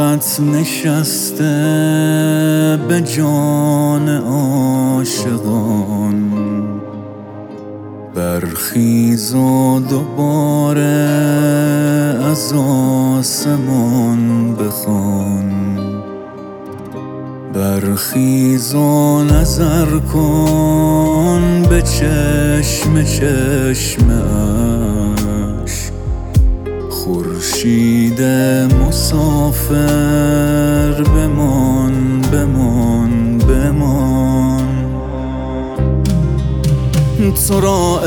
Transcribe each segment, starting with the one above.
خط نشسته به جان عاشقان، برخیز و دوباره از آسمان بخوان. برخیز و نظر کن به چشم چشمش، خورشید مسافر بمان بمان بمان. تو را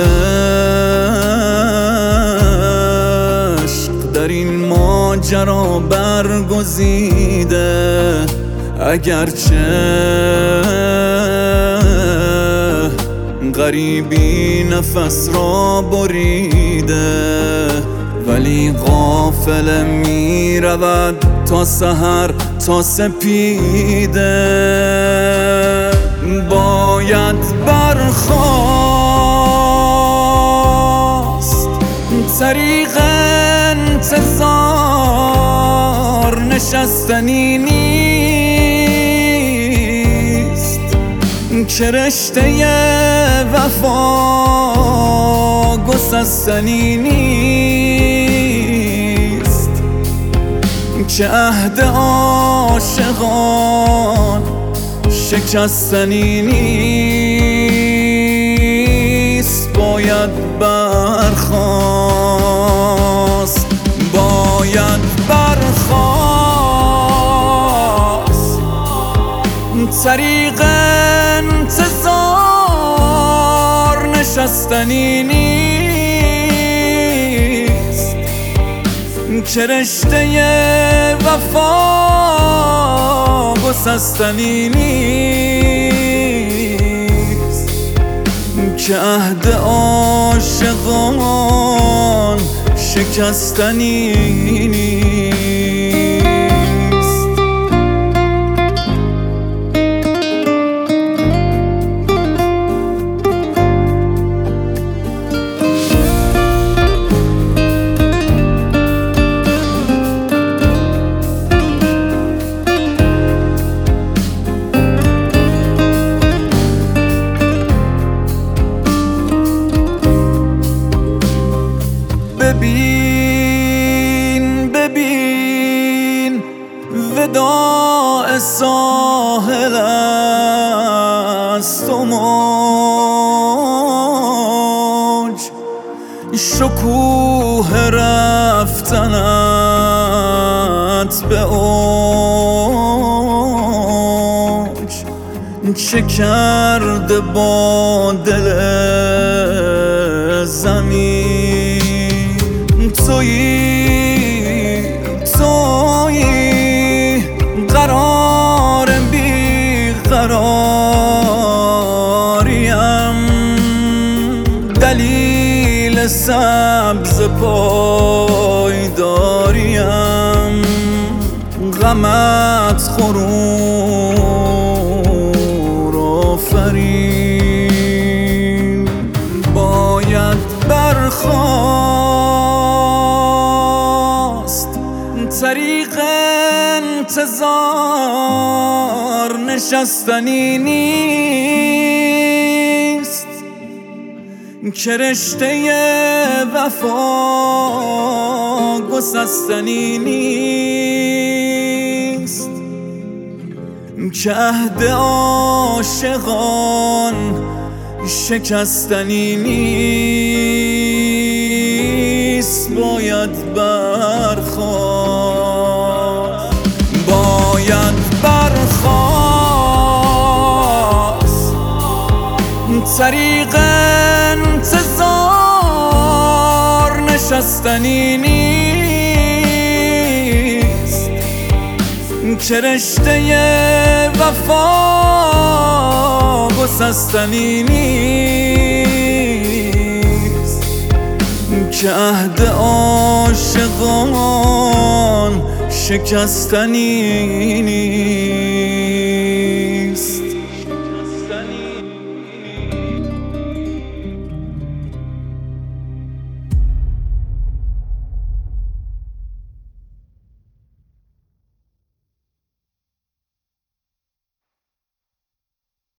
عشق در این ماجرا برگزیده، اگرچه غریبی نفس را بریده، ولی قافله می رود تا سحر تا سپیده. باید برخاست طریق انتظار، نشستنی نیست که رشته وفا گسستنی نیست، که عهد عاشقان شکستنی نیست. باید برخاست، باید برخاست طریق انتظار، نشستنی نیست که رشته وفا گسستنی نیست، که عهد عاشقان شکستنی نیست. ببین ببین وداع ساحل است و موج، شکوه رفتنت به اوج، چه کرده با دل زمین. تویی قرار بیقراریم، دلیل سبز پایداریم، غمت غرور آفرین. باید برخاست طریق انتظار، نشستنی نیست که رشته وفا گسستنی نیست، که عهد عاشقان شکستنی نیست. باید برخاست، باید برخاست طریق انتظار، نشستنی نیست که رشته وفا گسستنی نیست، که عهد عاشقان شکستنی نیست.